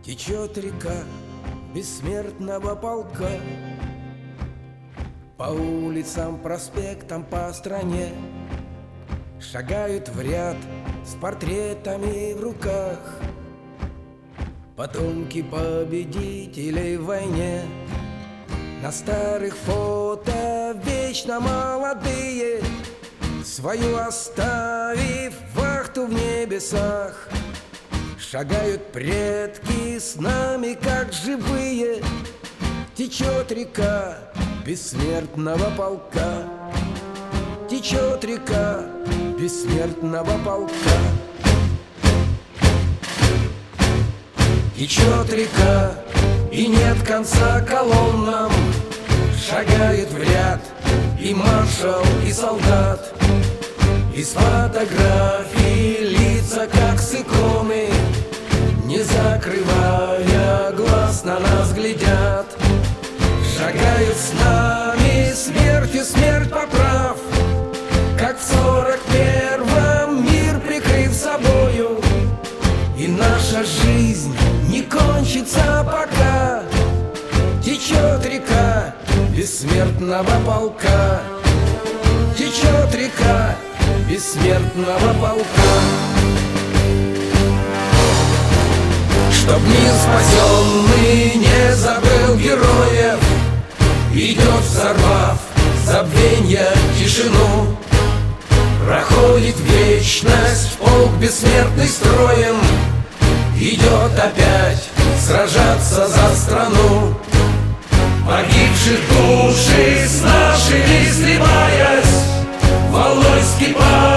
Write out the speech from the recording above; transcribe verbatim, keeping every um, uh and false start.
Течет река бессмертного полка по улицам, проспектам, по стране. Шагают в ряд с портретами в руках потомки победителей в войне. На старых фото вечно молодые, свою оставив вахту в небесах. Шагают предки с нами, как живые. Течет река бессмертного полка. Течет река бессмертного полка. Течет река, и нет конца колоннам. Шагает в ряд и маршал, и солдат. Из фотографий лица, как с иконы, не закрывая глаз, на нас глядят. Шагают с нами, смертью смерть поправ, как в сорок первом мир прикрыв собою. И наша жизнь не кончится пока. Течет река бессмертного полка. Течет река бессмертного полка. Чтоб мир спасенный не забыл героев, идет, взорвав забвенья тишину. Проходит вечность, полк бессмертный строем идет опять сражаться за страну. Погибших души с нашими сливаясь, волной скипая